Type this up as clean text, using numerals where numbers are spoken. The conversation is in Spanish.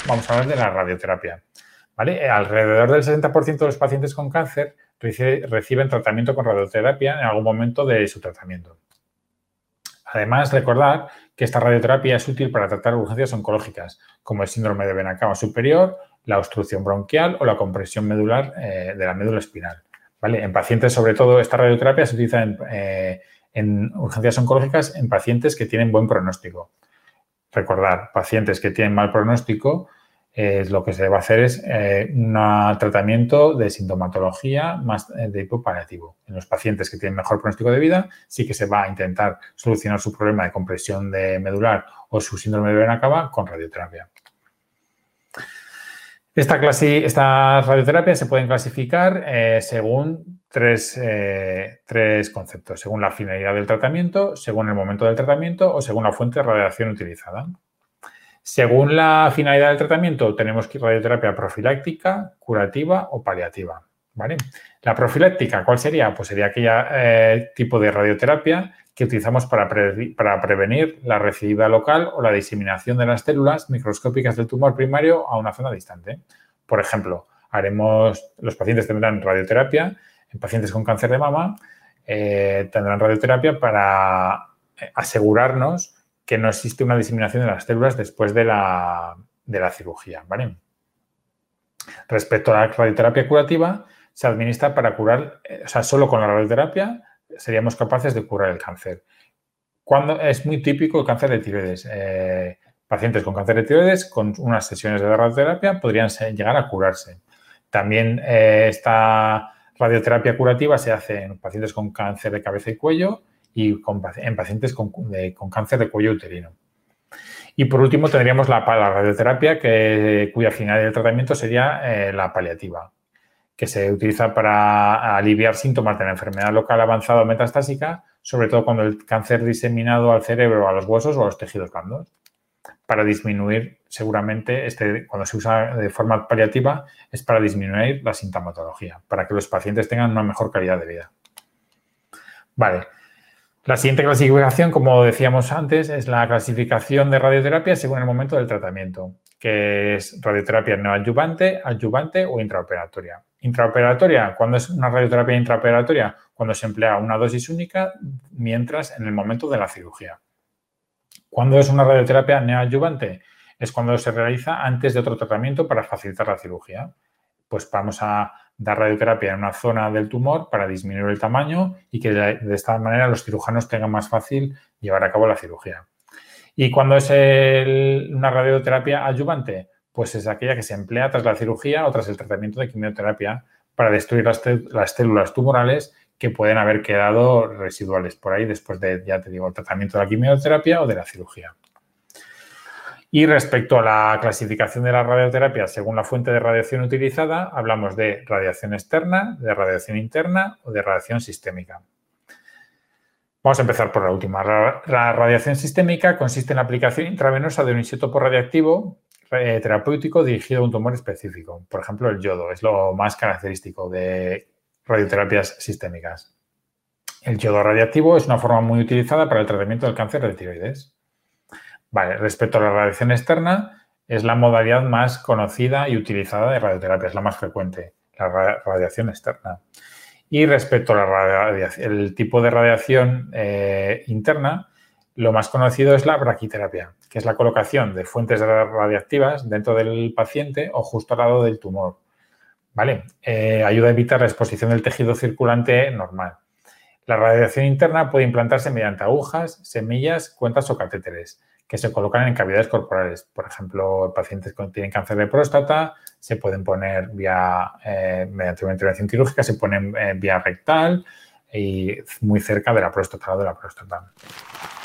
vamos a hablar de la radioterapia. ¿Vale? Alrededor del 60% de los pacientes con cáncer reciben tratamiento con radioterapia en algún momento de su tratamiento. Además, recordar que esta radioterapia es útil para tratar urgencias oncológicas, como el síndrome de vena cava superior, la obstrucción bronquial o la compresión medular de la médula espinal. ¿Vale? En pacientes, sobre todo, esta radioterapia se utiliza en urgencias oncológicas en pacientes que tienen buen pronóstico. Recordar, pacientes que tienen mal pronóstico, lo que se debe hacer es un tratamiento de sintomatología más de tipo paliativo. En los pacientes que tienen mejor pronóstico de vida, sí que se va a intentar solucionar su problema de compresión de medular o su síndrome de vena cava con radioterapia. Estas radioterapias se pueden clasificar según tres conceptos, según la finalidad del tratamiento, según el momento del tratamiento o según la fuente de radiación utilizada. Según la finalidad del tratamiento, tenemos radioterapia profiláctica, curativa o paliativa. ¿Vale? La profiláctica, ¿cuál sería? Pues sería aquella tipo de radioterapia que utilizamos para prevenir la recidiva local o la diseminación de las células microscópicas del tumor primario a una zona distante. Por ejemplo, los pacientes tendrán radioterapia, en pacientes con cáncer de mama tendrán radioterapia para asegurarnos que no existe una diseminación de las células después de la cirugía. ¿Vale? Respecto a la radioterapia curativa, se administra para curar, solo con la radioterapia seríamos capaces de curar el cáncer. Cuando es muy típico el cáncer de tiroides. Pacientes con cáncer de tiroides con unas sesiones de radioterapia podrían llegar a curarse. También esta radioterapia curativa se hace en pacientes con cáncer de cabeza y cuello y en pacientes con cáncer de cuello uterino. Y por último tendríamos la radioterapia cuya finalidad del tratamiento sería la paliativa, que se utiliza para aliviar síntomas de la enfermedad local avanzada o metastásica, sobre todo cuando el cáncer diseminado al cerebro, a los huesos o a los tejidos blandos. Para disminuir, seguramente, cuando se usa de forma paliativa, es para disminuir la sintomatología, para que los pacientes tengan una mejor calidad de vida. Vale. La siguiente clasificación, como decíamos antes, es la clasificación de radioterapia según el momento del tratamiento, que es radioterapia neoadyuvante, adyuvante o intraoperatoria. Intraoperatoria, ¿cuándo es una radioterapia intraoperatoria? Cuando se emplea una dosis única mientras en el momento de la cirugía. ¿Cuándo es una radioterapia neoadyuvante? Es cuando se realiza antes de otro tratamiento para facilitar la cirugía. Pues vamos a dar radioterapia en una zona del tumor para disminuir el tamaño y que de esta manera los cirujanos tengan más fácil llevar a cabo la cirugía. ¿Y cuándo es una radioterapia adyuvante? Pues es aquella que se emplea tras la cirugía o tras el tratamiento de quimioterapia para destruir las células tumorales que pueden haber quedado residuales por ahí después de, ya te digo, el tratamiento de la quimioterapia o de la cirugía. Y respecto a la clasificación de la radioterapia según la fuente de radiación utilizada, hablamos de radiación externa, de radiación interna o de radiación sistémica. Vamos a empezar por la última. La radiación sistémica consiste en la aplicación intravenosa de un isótopo radiactivo terapéutico dirigido a un tumor específico. Por ejemplo, el yodo es lo más característico de radioterapias sistémicas. El yodo radiactivo es una forma muy utilizada para el tratamiento del cáncer de tiroides. Vale, respecto a la radiación externa, es la modalidad más conocida y utilizada de radioterapia, es la más frecuente, la radiación externa. Y respecto a el tipo de radiación interna, lo más conocido es la braquiterapia, que es la colocación de fuentes radiactivas dentro del paciente o justo al lado del tumor. ¿Vale? Ayuda a evitar la exposición del tejido circulante normal. La radiación interna puede implantarse mediante agujas, semillas, cuentas o catéteres que se colocan en cavidades corporales. Por ejemplo, pacientes que tienen cáncer de próstata se pueden poner mediante una intervención quirúrgica, se ponen vía rectal y muy cerca de la próstata o de la próstata.